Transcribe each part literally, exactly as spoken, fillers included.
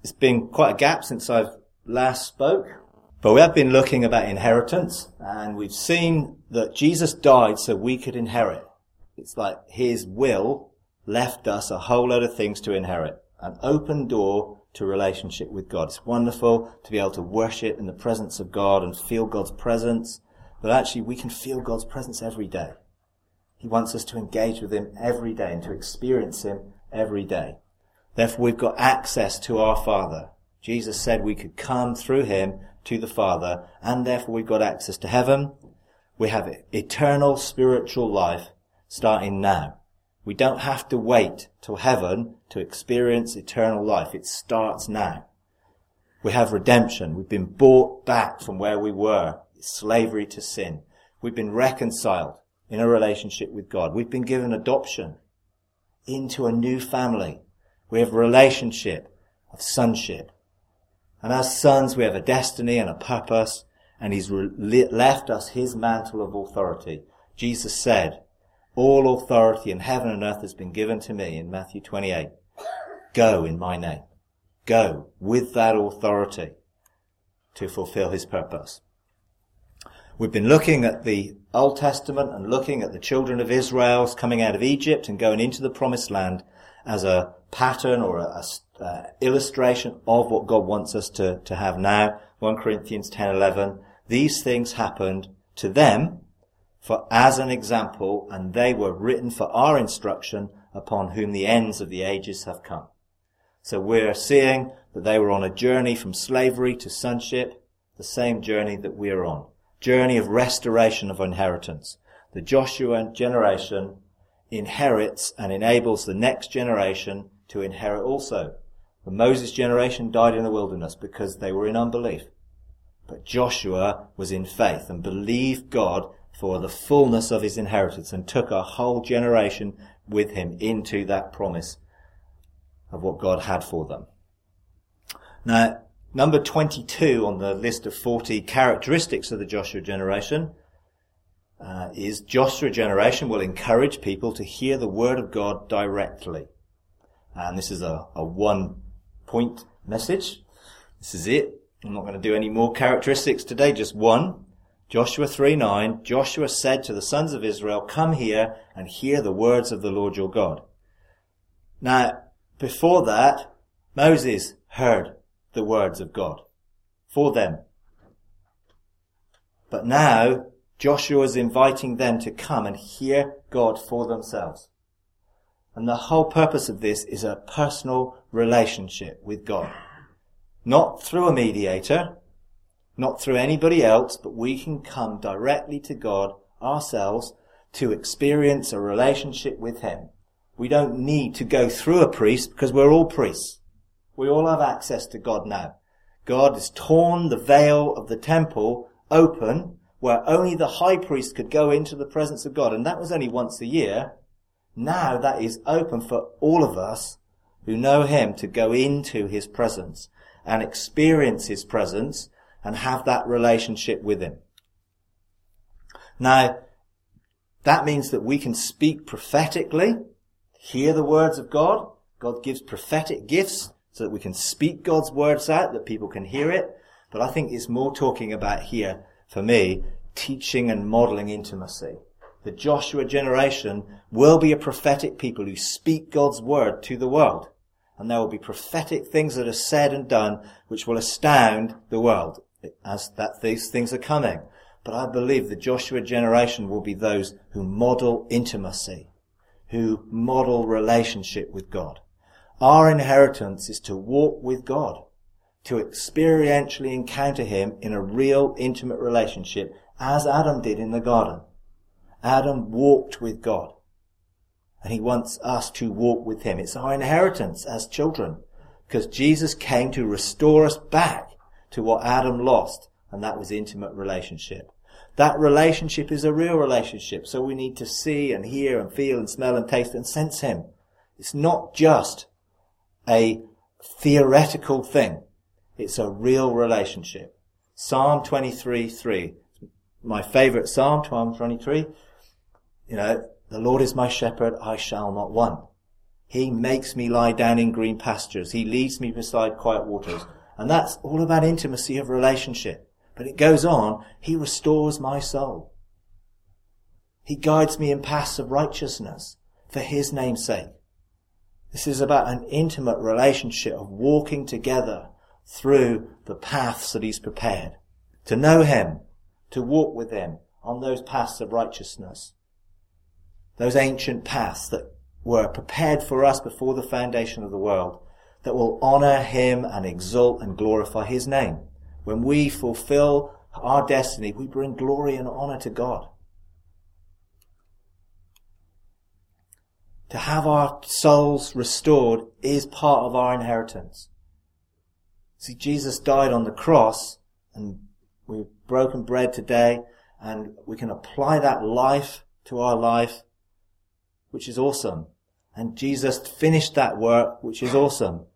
it's been quite a gap since I've last spoke, but we have been looking about inheritance, and we've seen that Jesus died so we could inherit. It's like his will left us a whole load of things to inherit. An open door to relationship with God. It's wonderful to be able to worship in the presence of God and feel God's presence, but actually we can feel God's presence every day. He wants us to engage with him every day and to experience him every day. Therefore, we've got access to our Father. Jesus said we could come through him to the Father, and therefore we've got access to heaven. We have eternal spiritual life starting now. We don't have to wait till heaven to experience eternal life. It starts now. We have redemption. We've been bought back from where we were, slavery to sin. We've been reconciled in a relationship with God. We've been given adoption into a new family. We have a relationship of sonship. And as sons, we have a destiny and a purpose, and he's re- left us his mantle of authority. Jesus said, all authority in heaven and earth has been given to me in Matthew twenty-eight. Go in my name. Go with that authority to fulfill his purpose. We've been looking at the Old Testament and looking at the children of Israel coming out of Egypt and going into the promised land as a pattern or a, a uh, illustration of what God wants us to, to have now. First Corinthians ten eleven. These things happened to them for as an example, and they were written for our instruction, upon whom the ends of the ages have come. So we're seeing that they were on a journey from slavery to sonship, the same journey that we're on. Journey of restoration of inheritance. The Joshua generation inherits and enables the next generation to inherit also. The Moses generation died in the wilderness because they were in unbelief. But Joshua was in faith and believed God for the fullness of his inheritance and took a whole generation with him into that promise of what God had for them. Now, number twenty-two on the list of forty characteristics of the Joshua generation uh, is Joshua generation will encourage people to hear the word of God directly. And this is a, a one-point message. This is it. I'm not going to do any more characteristics today, just one. Joshua three nine, Joshua said to the sons of Israel, come here and hear the words of the Lord your God. Now, before that, Moses heard the words of God for them. But now, Joshua is inviting them to come and hear God for themselves. And the whole purpose of this is a personal relationship with God. Not through a mediator, not through anybody else, but we can come directly to God ourselves to experience a relationship with him. We don't need to go through a priest because we're all priests. We all have access to God now. God has torn the veil of the temple open where only the high priest could go into the presence of God. And that was only once a year. Now that is open for all of us who know him to go into his presence and experience his presence and have that relationship with him. Now, that means that we can speak prophetically, hear the words of God. God gives prophetic gifts so that we can speak God's words out, that people can hear it. But I think it's more talking about here, for me, teaching and modeling intimacy. The Joshua generation will be a prophetic people who speak God's word to the world. And there will be prophetic things that are said and done which will astound the world as that these things are coming. But I believe the Joshua generation will be those who model intimacy, who model relationship with God. Our inheritance is to walk with God, to experientially encounter him in a real intimate relationship, as Adam did in the garden. Adam walked with God, and he wants us to walk with him. It's our inheritance as children, because Jesus came to restore us back to what Adam lost, and that was intimate relationship. That relationship is a real relationship, so we need to see and hear and feel and smell and taste and sense him. It's not just a theoretical thing. It's a real relationship. Psalm twenty-three three. My favourite Psalm, Psalm twenty-three. You know, the Lord is my shepherd, I shall not want. He makes me lie down in green pastures. He leads me beside quiet waters. And that's all about intimacy of relationship. But it goes on. He restores my soul. He guides me in paths of righteousness for his name's sake. This is about an intimate relationship of walking together through the paths that he's prepared. To know him, to walk with him on those paths of righteousness. Those ancient paths that were prepared for us before the foundation of the world, that will honour him and exalt and glorify his name. When we fulfill our destiny, we bring glory and honour to God. To have our souls restored is part of our inheritance. See, Jesus died on the cross, and we've broken bread today, and we can apply that life to our life, which is awesome. And Jesus finished that work, which is awesome.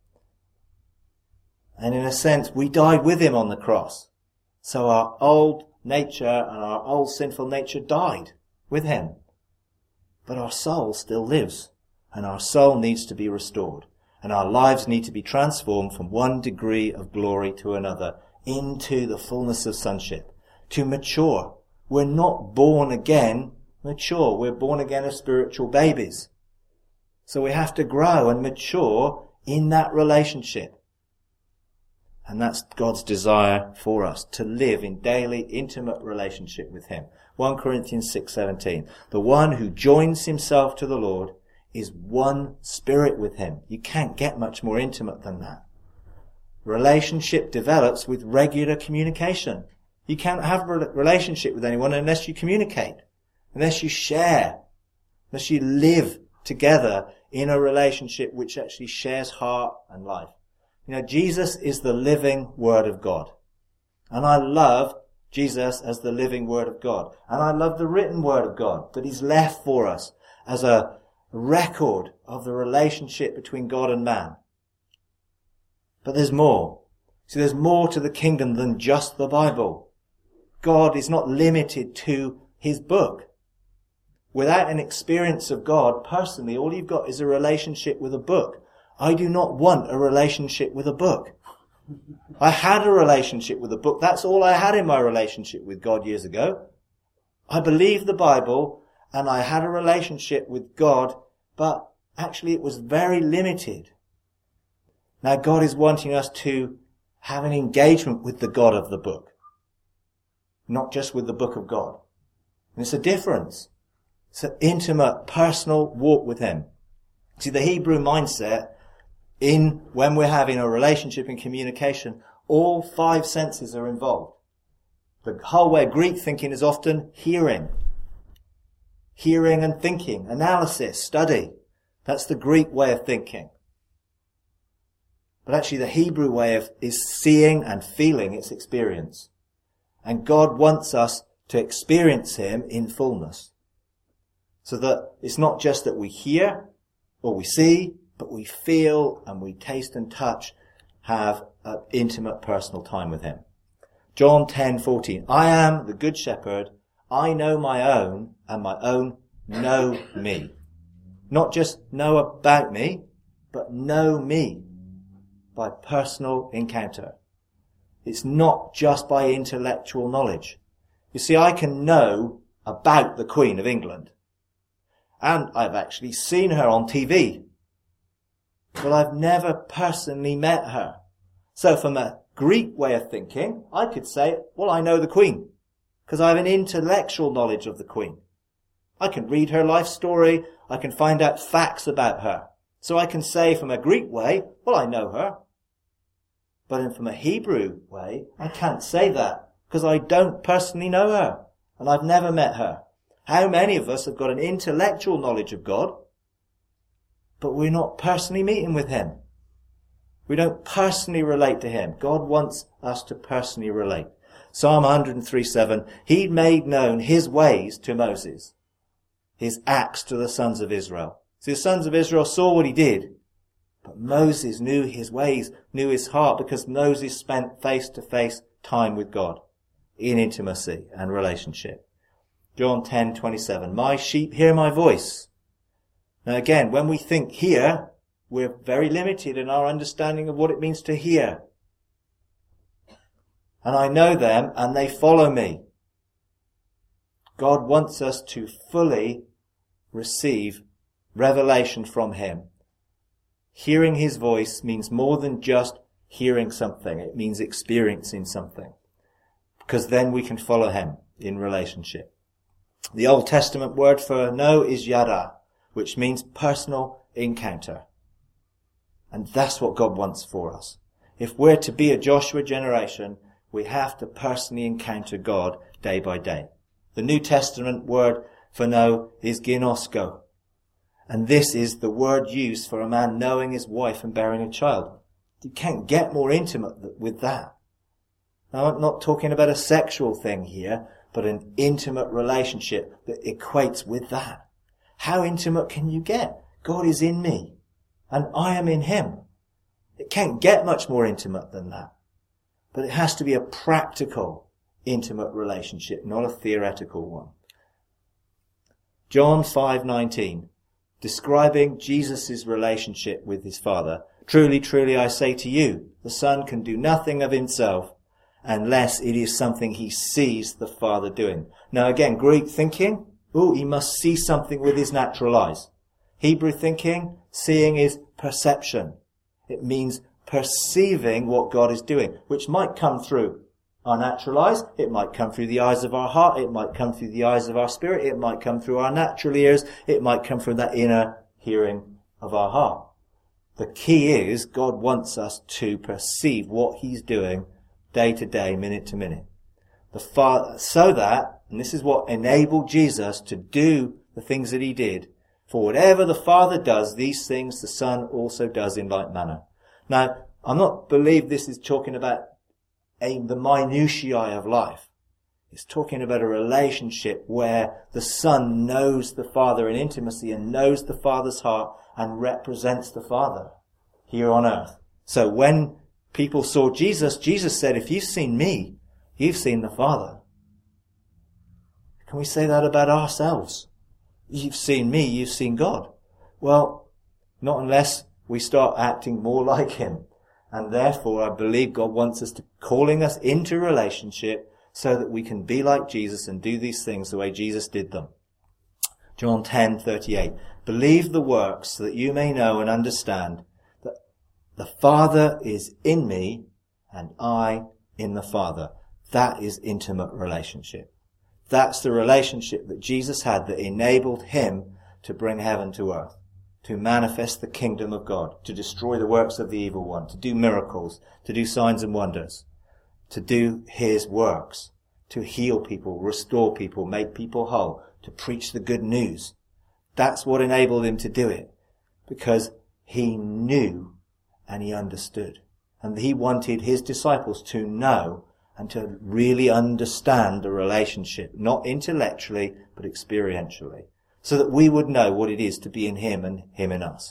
And in a sense, we died with him on the cross. So our old nature and our old sinful nature died with him. But our soul still lives, and our soul needs to be restored, and our lives need to be transformed from one degree of glory to another into the fullness of sonship, to mature. We're not born again mature. We're born again as spiritual babies. So we have to grow and mature in that relationship. And that's God's desire for us, to live in daily, intimate relationship with him. First Corinthians six seventeen. The one who joins himself to the Lord is one spirit with him. You can't get much more intimate than that. Relationship develops with regular communication. You can't have a relationship with anyone unless you communicate, unless you share, unless you live together in a relationship which actually shares heart and life. You know, Jesus is the living Word of God. And I love Jesus as the living Word of God. And I love the written Word of God that he's left for us as a record of the relationship between God and man. But there's more. See, there's more to the kingdom than just the Bible. God is not limited to his book. Without an experience of God personally, all you've got is a relationship with a book. I do not want a relationship with a book. I had a relationship with a book. That's all I had in my relationship with God years ago. I believed the Bible and I had a relationship with God, but actually it was very limited. Now God is wanting us to have an engagement with the God of the book, not just with the book of God. And it's a difference. It's an intimate, personal walk with him. See, the Hebrew mindset, in when we're having a relationship and communication, all five senses are involved. The whole way Greek thinking is often hearing. Hearing and thinking, analysis, study. That's the Greek way of thinking. But actually the Hebrew way of is seeing and feeling its experience. And God wants us to experience him in fullness. So that it's not just that we hear or we see, but we feel and we taste and touch, have an intimate personal time with him. John ten fourteen. I am the good shepherd. I know my own, and my own know me. Not just know about me, but know me by personal encounter. It's not just by intellectual knowledge. You see, I can know about the Queen of England. And I've actually seen her on T V. But I've never personally met her. So from a Greek way of thinking, I could say, well, I know the Queen, because I have an intellectual knowledge of the Queen. I can read her life story. I can find out facts about her. So I can say from a Greek way, well, I know her. But from a Hebrew way, I can't say that, because I don't personally know her, and I've never met her. How many of us have got an intellectual knowledge of God, but we're not personally meeting with him? We don't personally relate to him. God wants us to personally relate. Psalm one oh three seven, he made known his ways to Moses, his acts to the sons of Israel. So the sons of Israel saw what he did, but Moses knew his ways, knew his heart, because Moses spent face-to-face time with God in intimacy and relationship. John ten twenty-seven, my sheep hear my voice. Now again, when we think hear, we're very limited in our understanding of what it means to hear. And I know them and they follow me. God wants us to fully receive revelation from him. Hearing his voice means more than just hearing something. It means experiencing something. Because then we can follow him in relationship. The Old Testament word for know is yada, which means personal encounter. And that's what God wants for us. If we're to be a Joshua generation, we have to personally encounter God day by day. The New Testament word for know is ginosko. And this is the word used for a man knowing his wife and bearing a child. You can't get more intimate with that. Now, I'm not talking about a sexual thing here, but an intimate relationship that equates with that. How intimate can you get? God is in me, and I am in him. It can't get much more intimate than that. But it has to be a practical, intimate relationship, not a theoretical one. John five nineteen, describing Jesus' relationship with his Father. Truly, truly, I say to you, the Son can do nothing of himself unless it is something he sees the Father doing. Now again, Greek thinking, oh, he must see something with his natural eyes. Hebrew thinking, seeing is perception. It means perceiving what God is doing, which might come through our natural eyes. It might come through the eyes of our heart. It might come through the eyes of our spirit. It might come through our natural ears. It might come from that inner hearing of our heart. The key is God wants us to perceive what he's doing day to day, minute to minute. The Father, so that, and this is what enabled Jesus to do the things that he did, for whatever the Father does, these things the Son also does in like manner. Now, I'm not believe this is talking about a, the minutiae of life. It's talking about a relationship where the Son knows the Father in intimacy and knows the Father's heart and represents the Father here on earth. So when people saw Jesus, Jesus said, if you've seen me, you've seen the Father. Can we say that about ourselves? You've seen me, you've seen God. Well, not unless we start acting more like him. And therefore, I believe God wants us to, calling us into relationship so that we can be like Jesus and do these things the way Jesus did them. John ten thirty-eight. Believe the works so that you may know and understand that the Father is in me and I in the Father. That is intimate relationship. That's the relationship that Jesus had that enabled him to bring heaven to earth, to manifest the kingdom of God, to destroy the works of the evil one, to do miracles, to do signs and wonders, to do his works, to heal people, restore people, make people whole, to preach the good news. That's what enabled him to do it, because he knew and he understood. And he wanted his disciples to know and to really understand the relationship, not intellectually, but experientially, so that we would know what it is to be in him and him in us.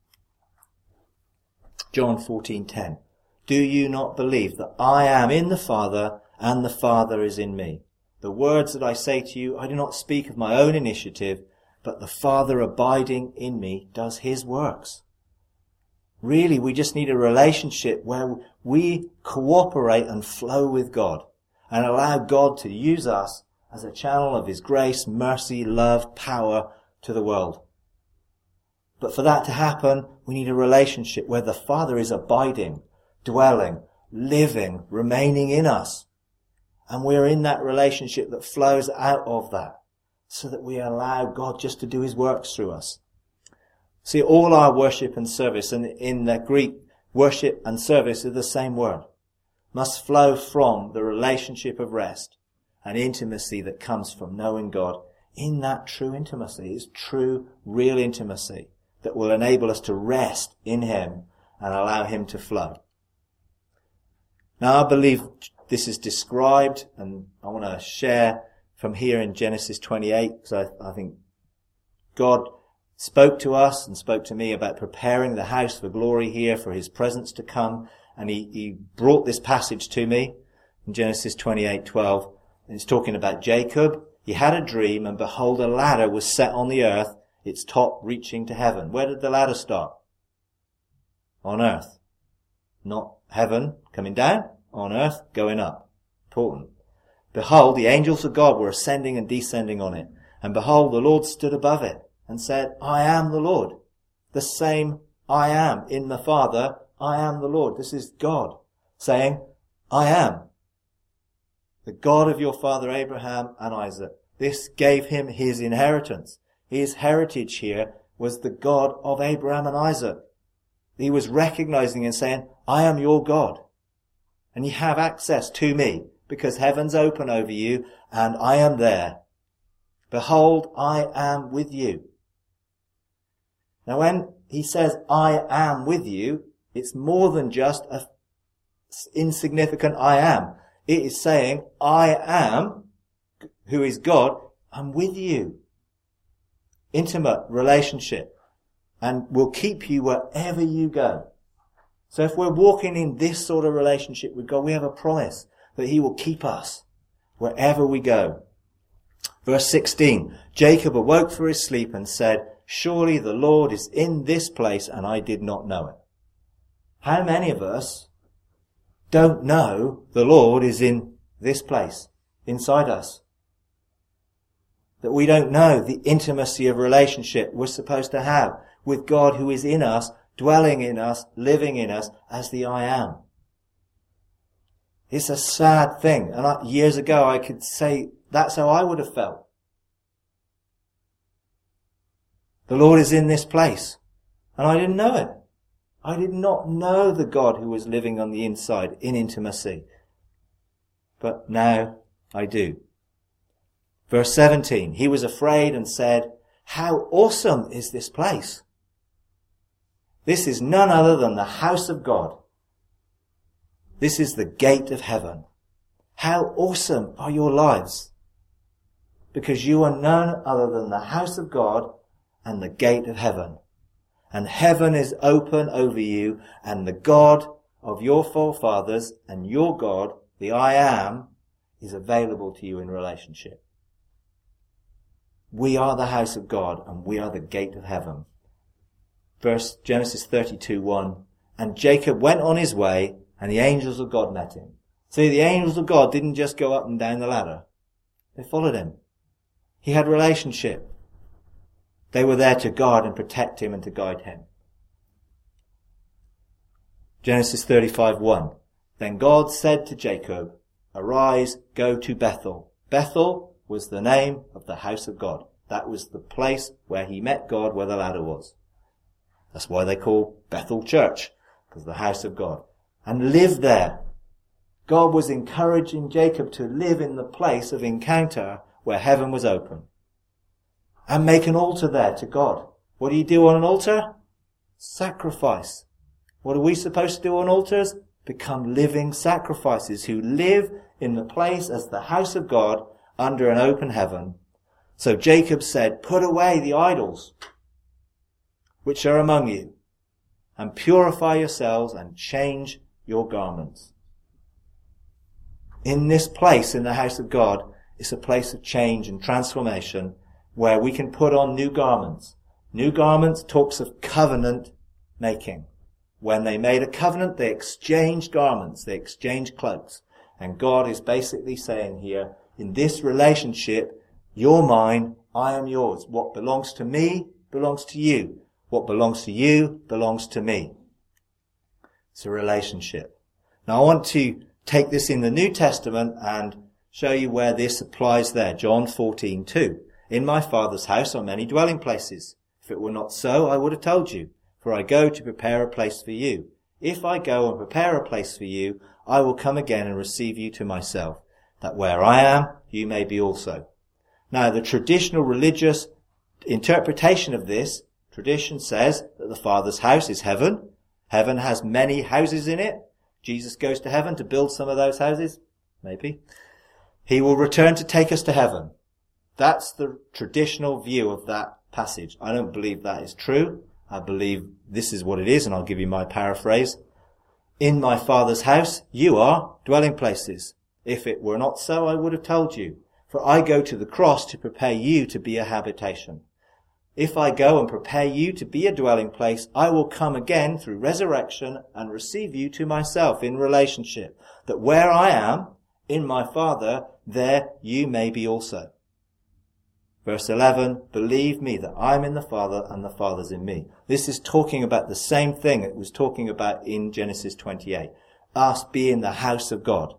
John fourteen ten. Do you not believe that I am in the Father and the Father is in me? The words that I say to you, I do not speak of my own initiative, but the Father abiding in me does his works. Really, we just need a relationship where we cooperate and flow with God and allow God to use us as a channel of his grace, mercy, love, power to the world. But for that to happen, we need a relationship where the Father is abiding, dwelling, living, remaining in us. And we're in that relationship that flows out of that, so that we allow God just to do his works through us. See, all our worship and service, and in the Greek, worship and service are the same word, must flow from the relationship of rest and intimacy that comes from knowing God. In that true intimacy is true, real intimacy that will enable us to rest in him and allow him to flow. Now, I believe this is described, and I want to share from here in Genesis twenty-eight, because I, I think God spoke to us and spoke to me about preparing the house for glory here, for his presence to come. And he, he brought this passage to me in Genesis twenty-eight twelve. And it's talking about Jacob. He had a dream, and behold, a ladder was set on the earth its top reaching to heaven. Where did the ladder start? On earth. Not heaven coming down, on earth going up. Important. Behold, the angels of God were ascending and descending on it. And behold, the Lord stood above it and said, I am the Lord. The same I am in the Father, I am the Lord. This is God saying, I am the God of your father Abraham and Isaac. This gave him his inheritance. His heritage here was the God of Abraham and Isaac. He was recognizing and saying, I am your God. And you have access to me because heaven's open over you and I am there. Behold, I am with you. Now when he says, I am with you, it's more than just a insignificant I am. It is saying, I am, who is God, I'm with you. Intimate relationship. And will keep you wherever you go. So if we're walking in this sort of relationship with God, we have a promise that he will keep us wherever we go. Verse sixteen, Jacob awoke from his sleep and said, surely the Lord is in this place and I did not know it. How many of us don't know the Lord is in this place, inside us? That we don't know the intimacy of relationship we're supposed to have with God who is in us, dwelling in us, living in us as the I am. It's a sad thing. And I, years ago I could say that's how I would have felt. The Lord is in this place. And I didn't know it. I did not know the God who was living on the inside in intimacy. But now I do. Verse seventeen, he was afraid and said, how awesome is this place? This is none other than the house of God. This is the gate of heaven. How awesome are your lives? Because you are none other than the house of God and the gate of heaven. And heaven is open over you, and the God of your forefathers and your God, the I am, is available to you in relationship. We are the house of God and we are the gate of heaven. Verse Genesis thirty-two one, and Jacob went on his way and the angels of God met him. See, the angels of God didn't just go up and down the ladder. They followed him. He had relationship. They were there to guard and protect him and to guide him. Genesis thirty-five one, then God said to Jacob, arise, go to Bethel. Bethel was the name of the house of God. That was the place where he met God, where the ladder was. That's why they call Bethel Church, because the house of God. And live there. God was encouraging Jacob to live in the place of encounter where heaven was open. And make an altar there to God. What do you do on an altar? Sacrifice. What are we supposed to do on altars? Become living sacrifices who live in the place as the house of God under an open heaven. So Jacob said, put away the idols which are among you, and purify yourselves and change your garments. In this place, in the house of God, is a place of change and transformation where we can put on new garments. New garments talks of covenant making. When they made a covenant, they exchanged garments, they exchanged cloaks. And God is basically saying here, in this relationship, you're mine, I am yours. What belongs to me belongs to you. What belongs to you belongs to me. It's a relationship. Now I want to take this in the New Testament and show you where this applies there. John fourteen two. In my Father's house are many dwelling places. If it were not so, I would have told you. For I go to prepare a place for you. If I go and prepare a place for you, I will come again and receive you to myself, that where I am, you may be also. Now, the traditional religious interpretation of this, tradition says that the Father's house is heaven. Heaven has many houses in it. Jesus goes to heaven to build some of those houses. Maybe. He will return to take us to heaven. That's the traditional view of that passage. I don't believe that is true. I believe this is what it is, and I'll give you my paraphrase. In my Father's house, you are dwelling places. If it were not so, I would have told you. For I go to the cross to prepare you to be a habitation. If I go and prepare you to be a dwelling place, I will come again through resurrection and receive you to myself in relationship, that where I am, in my Father, there you may be also. Verse eleven, believe me that I am in the Father and the Father's in me. This is talking about the same thing it was talking about in Genesis twenty-eight. Us being the house of God.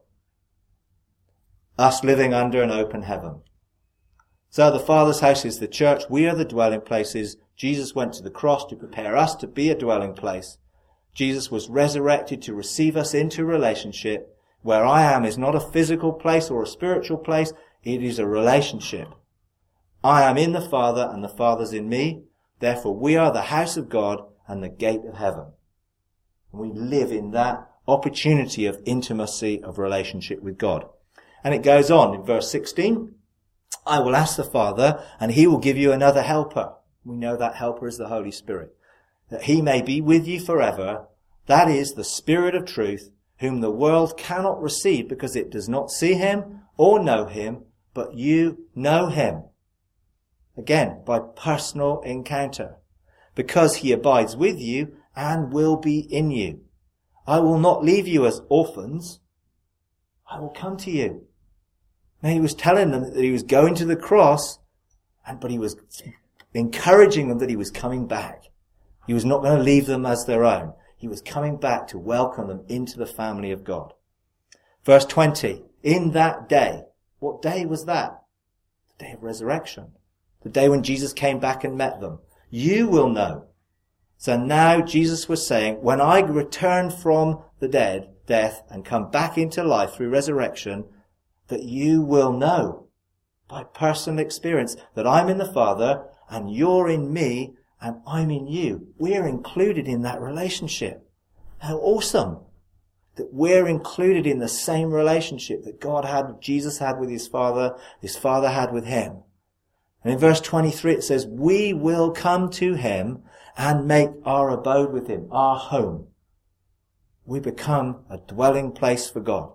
Us living under an open heaven. So the Father's house is the church. We are the dwelling places. Jesus went to the cross to prepare us to be a dwelling place. Jesus was resurrected to receive us into relationship. Where I am is not a physical place or a spiritual place. It is a relationship. I am in the Father and the Father's in me. Therefore we are the house of God and the gate of heaven. We live in that opportunity of intimacy, of relationship with God. And it goes on in verse sixteen. I will ask the Father and he will give you another helper. We know that helper is the Holy Spirit. That he may be with you forever. That is the Spirit of truth, whom the world cannot receive because it does not see him or know him, but you know him. Again, by personal encounter. Because he abides with you and will be in you. I will not leave you as orphans. I will come to you. Now he was telling them that he was going to the cross, and but he was encouraging them that he was coming back. He was not going to leave them as their own. He was coming back to welcome them into the family of God. Verse twenty, in that day. What day was that? The day of resurrection. The day when Jesus came back and met them. You will know. So now Jesus was saying, when I return from the dead, death, and come back into life through resurrection, that you will know by personal experience that I'm in the Father and you're in me and I'm in you. We're included in that relationship. How awesome that we're included in the same relationship that God had, Jesus had with his Father, his Father had with him. And in verse twenty-three it says, we will come to him and make our abode with him, our home. We become a dwelling place for God.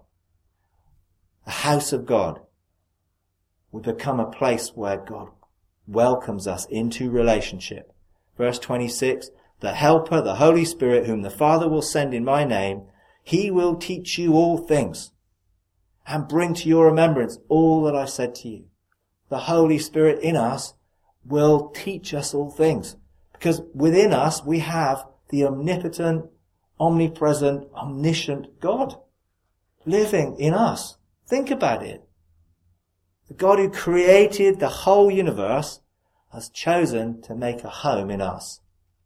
A house of God. We become a place where God welcomes us into relationship. Verse twenty-six, the Helper, the Holy Spirit, whom the Father will send in my name, he will teach you all things and bring to your remembrance all that I said to you. The Holy Spirit in us will teach us all things. Because within us we have the omnipotent, omnipresent, omniscient God living in us. Think about it. The God who created the whole universe has chosen to make a home in us.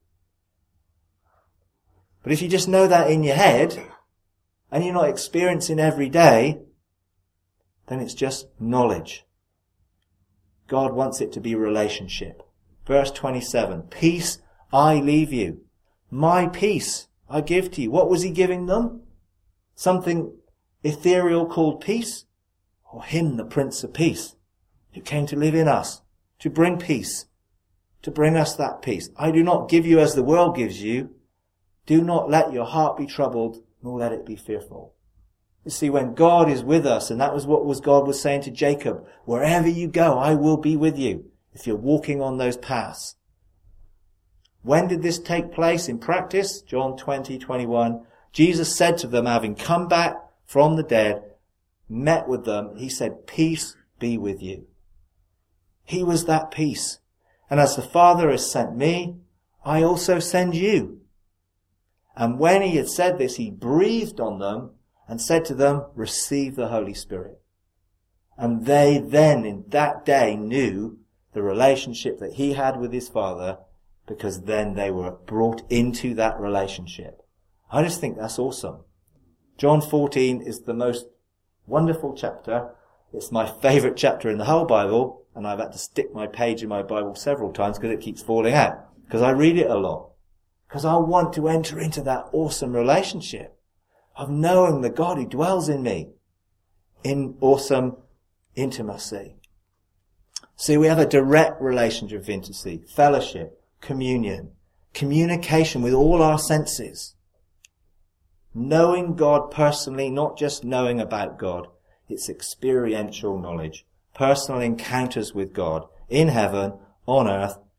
But if you just know that in your head, and you're not experiencing every day, then it's just knowledge. God wants it to be relationship. Verse twenty-seven, peace I leave you. My peace I give to you. What was he giving them? Something ethereal called peace? Or him, the Prince of Peace, who came to live in us, to bring peace, to bring us that peace. I do not give you as the world gives you. Do not let your heart be troubled, nor let it be fearful. You see, when God is with us, and that was what was God was saying to Jacob, wherever you go, I will be with you, if you're walking on those paths. When did this take place in practice? John twenty, twenty-one. Jesus said to them, having come back from the dead, met with them, he said, peace be with you. He was that peace. And as the Father has sent me, I also send you. And when he had said this, he breathed on them and said to them, receive the Holy Spirit. And they then in that day knew the relationship that he had with his Father, because then they were brought into that relationship. I just think that's awesome. John fourteen is the most wonderful chapter. It's my favourite chapter in the whole Bible, and I've had to stick my page in my Bible several times because it keeps falling out, because I read it a lot. Because I want to enter into that awesome relationship of knowing the God who dwells in me in awesome intimacy. See, we have a direct relationship of intimacy, fellowship, communion, communication with all our senses. Knowing God personally, not just knowing about God. It's experiential knowledge, personal encounters with God in heaven, on earth,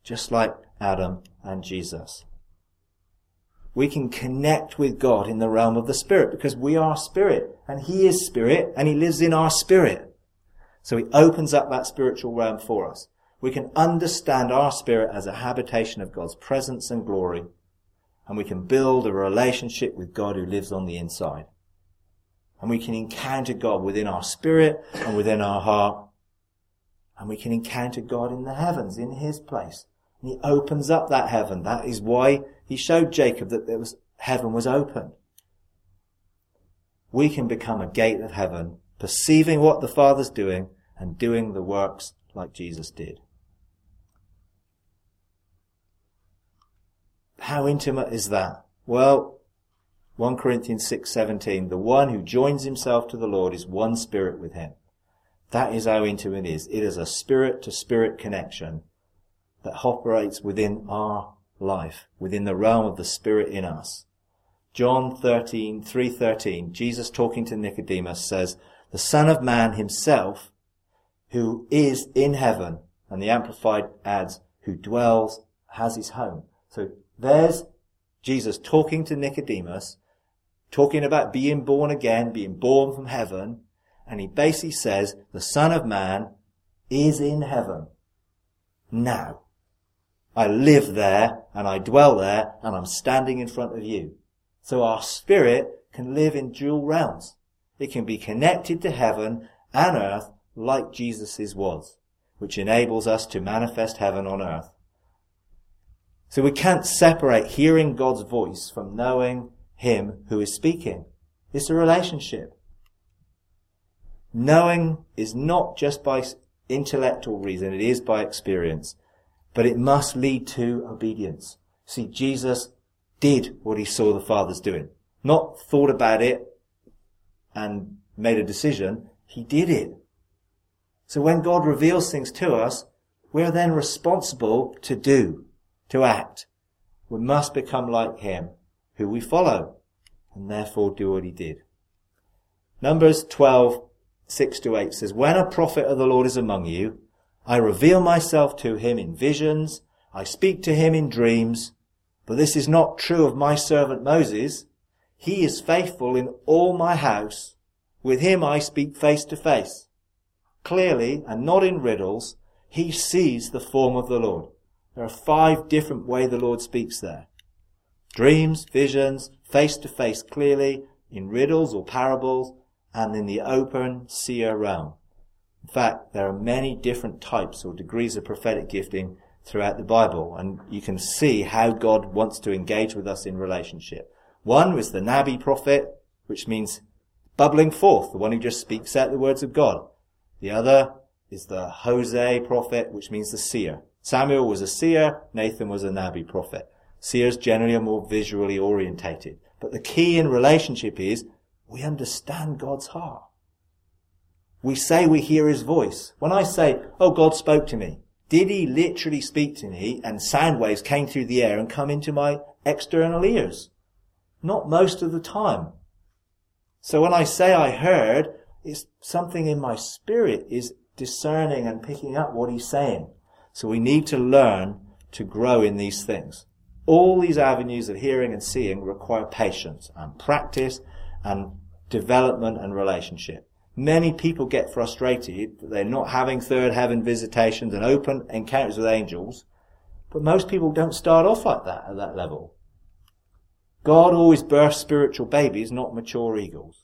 just like Adam and Jesus. We can connect with God in the realm of the Spirit because we are Spirit and He is Spirit and He lives in our spirit. So He opens up that spiritual realm for us. We can understand our spirit as a habitation of God's presence and glory, and we can build a relationship with God who lives on the inside. And we can encounter God within our spirit and within our heart. And we can encounter God in the heavens, in His place. And He opens up that heaven. That is why He showed Jacob that there was, heaven was open. We can become a gate of heaven, perceiving what the Father's doing and doing the works like Jesus did. How intimate is that? Well, First Corinthians six seventeen, the one who joins himself to the Lord is one spirit with Him. That is how intimate it is. It is a spirit-to-spirit connection that operates within our life, within the realm of the Spirit in us. John thirteen, three thirteen, Jesus talking to Nicodemus says, the Son of Man Himself, who is in heaven, and the Amplified adds, who dwells, has His home. So there's Jesus talking to Nicodemus, talking about being born again, being born from heaven, and He basically says, the Son of Man is in heaven. Now, I live there, and I dwell there, and I'm standing in front of you. So our spirit can live in dual realms. It can be connected to heaven and earth like Jesus's was, which enables us to manifest heaven on earth. So we can't separate hearing God's voice from knowing Him who is speaking. It's a relationship. Knowing is not just by intellectual reason, it is by experience. But it must lead to obedience. See, Jesus did what He saw the Father's doing. Not thought about it and made a decision. He did it. So when God reveals things to us, we're then responsible to do, to act. We must become like Him, who we follow, and therefore do what He did. Numbers twelve, six to eight says, when a prophet of the Lord is among you, I reveal myself to him in visions, I speak to him in dreams, but this is not true of my servant Moses. He is faithful in all my house. With him I speak face to face. Clearly, and not in riddles, he sees the form of the Lord. There are five different ways the Lord speaks there. Dreams, visions, face to face clearly, in riddles or parables, and in the open seer realm. In fact, there are many different types or degrees of prophetic gifting throughout the Bible, and you can see how God wants to engage with us in relationship. One was the Nabi prophet, which means bubbling forth, the one who just speaks out the words of God. The other is the Hosea prophet, which means the seer. Samuel was a seer, Nathan was a Nabi prophet. Seers generally are more visually orientated. But the key in relationship is we understand God's heart. We say we hear His voice. When I say, oh, God spoke to me, did He literally speak to me and sound waves came through the air and come into my external ears? Not most of the time. So when I say I heard, it's something in my spirit is discerning and picking up what He's saying. So we need to learn to grow in these things. All these avenues of hearing and seeing require patience and practice and development and relationship. Many people get frustrated that they're not having third heaven visitations and open encounters with angels, but most people don't start off like that at that level. God always births spiritual babies, not mature eagles.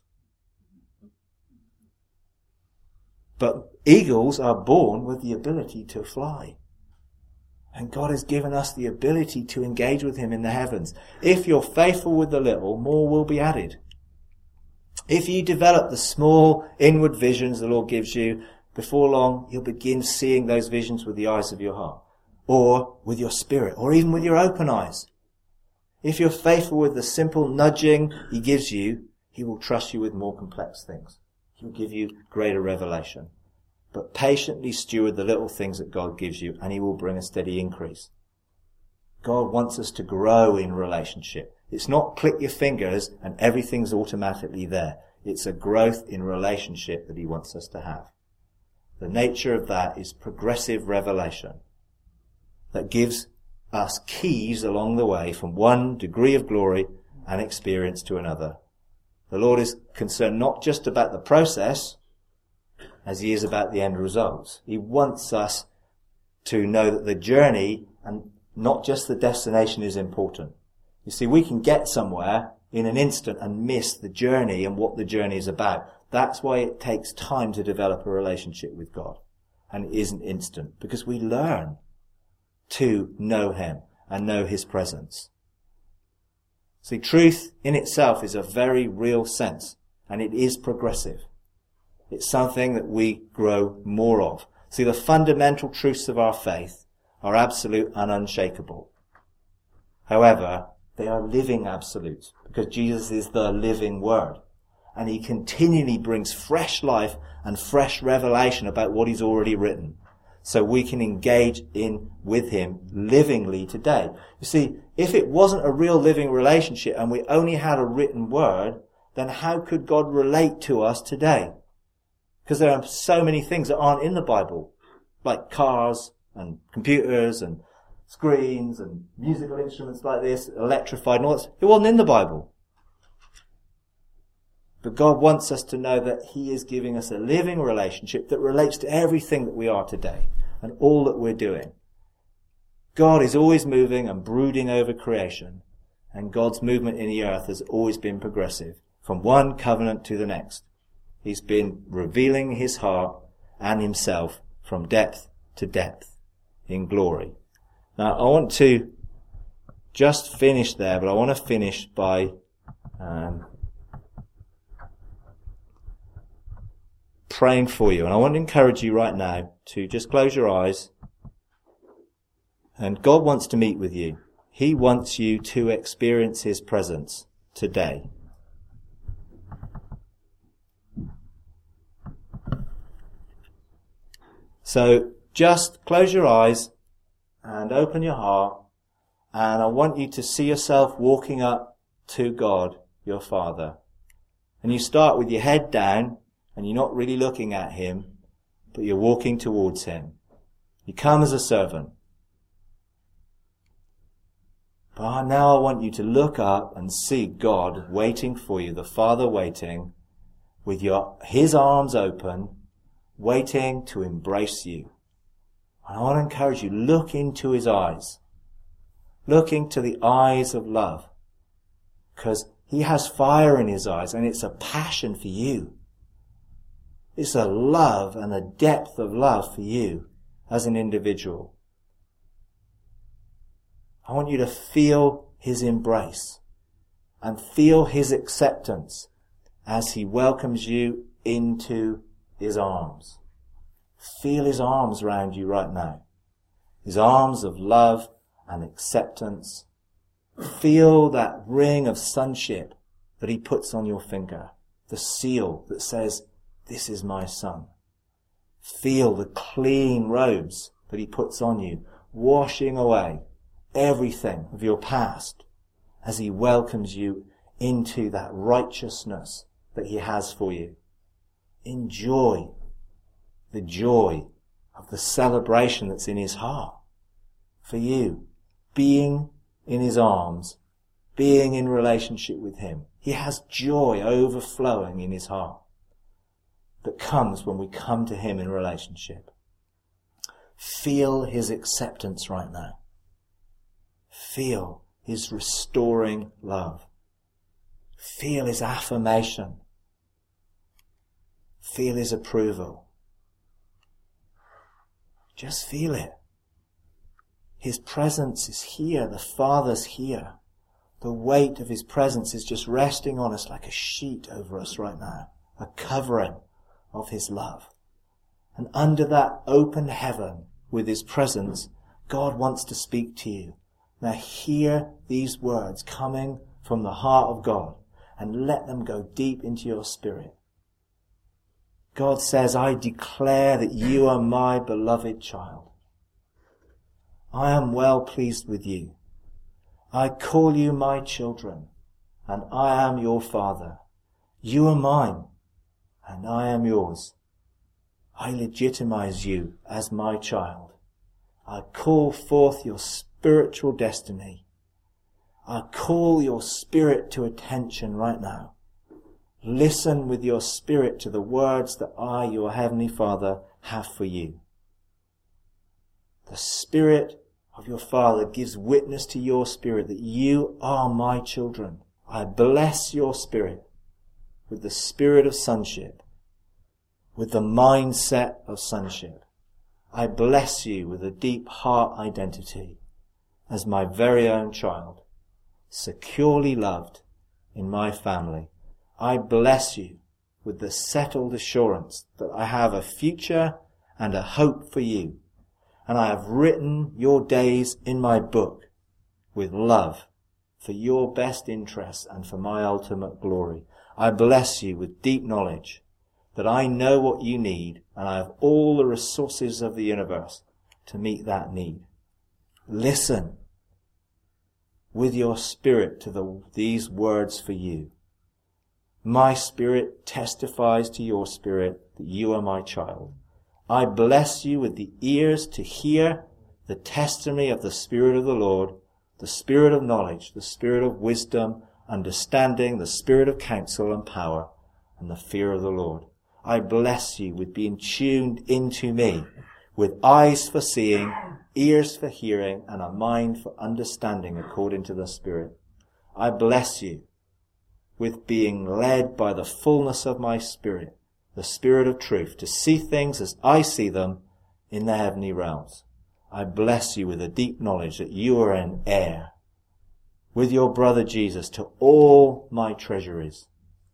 But eagles are born with the ability to fly. And God has given us the ability to engage with Him in the heavens. If you're faithful with the little, more will be added. If you develop the small inward visions the Lord gives you, before long you'll begin seeing those visions with the eyes of your heart, or with your spirit, or even with your open eyes. If you're faithful with the simple nudging He gives you, He will trust you with more complex things. He'll give you greater revelation. But patiently steward the little things that God gives you, and He will bring a steady increase. God wants us to grow in relationship. It's not click your fingers and everything's automatically there. It's a growth in relationship that He wants us to have. The nature of that is progressive revelation. that gives us keys along the way from one degree of glory and experience to another. The Lord is concerned not just about the process as he is about the end results. He wants us to know that the journey and not just the destination is important. You see, we can get somewhere in an instant and miss the journey and what the journey is about. That's why it takes time to develop a relationship with God. And it isn't instant, because we learn to know him and know his presence. See, truth in itself is a very real sense, and it is progressive. It's something that we grow more of. See, the fundamental truths of our faith are absolute and unshakable. However, they are living absolutes, because Jesus is the living Word. And he continually brings fresh life and fresh revelation about what he's already written. So we can engage in with him livingly today. You see, if it wasn't a real living relationship and we only had a written word, then how could God relate to us today? Because there are so many things that aren't in the Bible, like cars and computers and screens and musical instruments like this, electrified and all that. It wasn't in the Bible. But God wants us to know that he is giving us a living relationship that relates to everything that we are today and all that we're doing. God is always moving and brooding over creation, and God's movement in the earth has always been progressive, from one covenant to the next. He's been revealing his heart and himself from depth to depth in glory. Now, I want to just finish there, but I want to finish by um, praying for you. And I want to encourage you right now to just close your eyes. And God wants to meet with you. He wants you to experience his presence today. So just close your eyes and open your heart, and I want you to see yourself walking up to God, your Father. And you start with your head down, and you're not really looking at him, but you're walking towards him. You come as a servant. But now I want you to look up and see God waiting for you, the Father waiting, with your his arms open, waiting to embrace you. And I want to encourage you, look into his eyes. Look into the eyes of love. Because he has fire in his eyes, and it's a passion for you. It's a love and a depth of love for you as an individual. I want you to feel his embrace and feel his acceptance as he welcomes you into his arms. Feel his arms around you right now. His arms of love and acceptance. Feel that ring of sonship that he puts on your finger. The seal that says, "This is my son." Feel the clean robes that he puts on you, washing away everything of your past as he welcomes you into that righteousness that he has for you. Enjoy the joy of the celebration that's in his heart for you, being in his arms, being in relationship with him. He has joy overflowing in his heart that comes when we come to him in relationship. Feel his acceptance right now. Feel his restoring love. Feel his affirmation. Feel his approval. Just feel it. His presence is here. The Father's here. The weight of his presence is just resting on us like a sheet over us right now. A covering of his love. And under that open heaven with his presence, God wants to speak to you. Now hear these words coming from the heart of God and let them go deep into your spirit. God says, "I declare that you are my beloved child. I am well pleased with you. I call you my children, and I am your Father. You are mine, and I am yours. I legitimize you as my child. I call forth your spiritual destiny. I call your spirit to attention right now. Listen with your spirit to the words that I, your Heavenly Father, have for you. The Spirit of your Father gives witness to your spirit that you are my children. I bless your spirit with the spirit of sonship, with the mindset of sonship. I bless you with a deep heart identity as my very own child, securely loved in my family. I bless you with the settled assurance that I have a future and a hope for you. And I have written your days in my book with love for your best interests and for my ultimate glory. I bless you with deep knowledge that I know what you need and I have all the resources of the universe to meet that need. Listen with your spirit to the, these words for you. My spirit testifies to your spirit that you are my child. I bless you with the ears to hear the testimony of the Spirit of the Lord, the Spirit of knowledge, the Spirit of wisdom, understanding, the Spirit of counsel and power, and the fear of the Lord. I bless you with being tuned into me, with eyes for seeing, ears for hearing, and a mind for understanding according to the Spirit. I bless you with being led by the fullness of my Spirit, the Spirit of truth, to see things as I see them in the heavenly realms. I bless you with a deep knowledge that you are an heir with your brother Jesus to all my treasuries.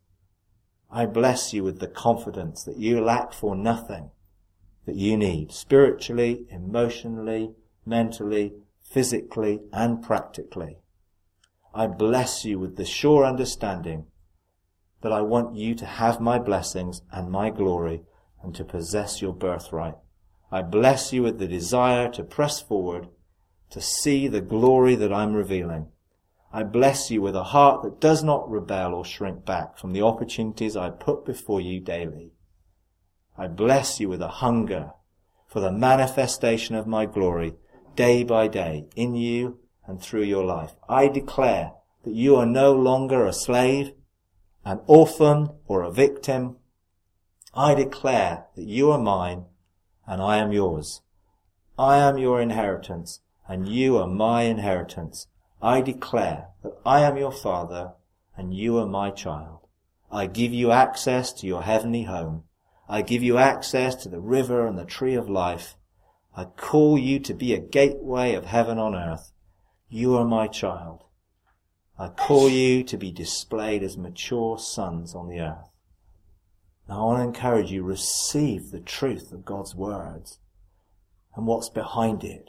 I bless you with the confidence that you lack for nothing that you need, spiritually, emotionally, mentally, physically, and practically. I bless you with the sure understanding that I want you to have my blessings and my glory and to possess your birthright. I bless you with the desire to press forward, to see the glory that I'm revealing. I bless you with a heart that does not rebel or shrink back from the opportunities I put before you daily. I bless you with a hunger for the manifestation of my glory day by day in you and through your life. I declare that you are no longer a slave, an orphan, or a victim. I declare that you are mine and I am yours. I am your inheritance and you are my inheritance. I declare that I am your father and you are my child. I give you access to your heavenly home. I give you access to the river and the tree of life. I call you to be a gateway of heaven on earth. You are my child. I call you to be displayed as mature sons on the earth. Now I want to encourage you, receive the truth of God's words and what's behind it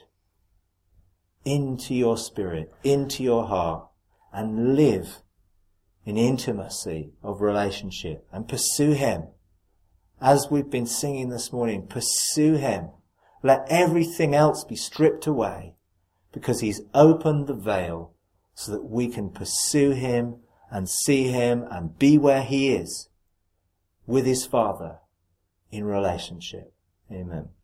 into your spirit, into your heart, and live in intimacy of relationship and pursue Him. As we've been singing this morning, pursue Him. Let everything else be stripped away because He's opened the veil so that we can pursue Him and see Him and be where He is with His Father in relationship. Amen.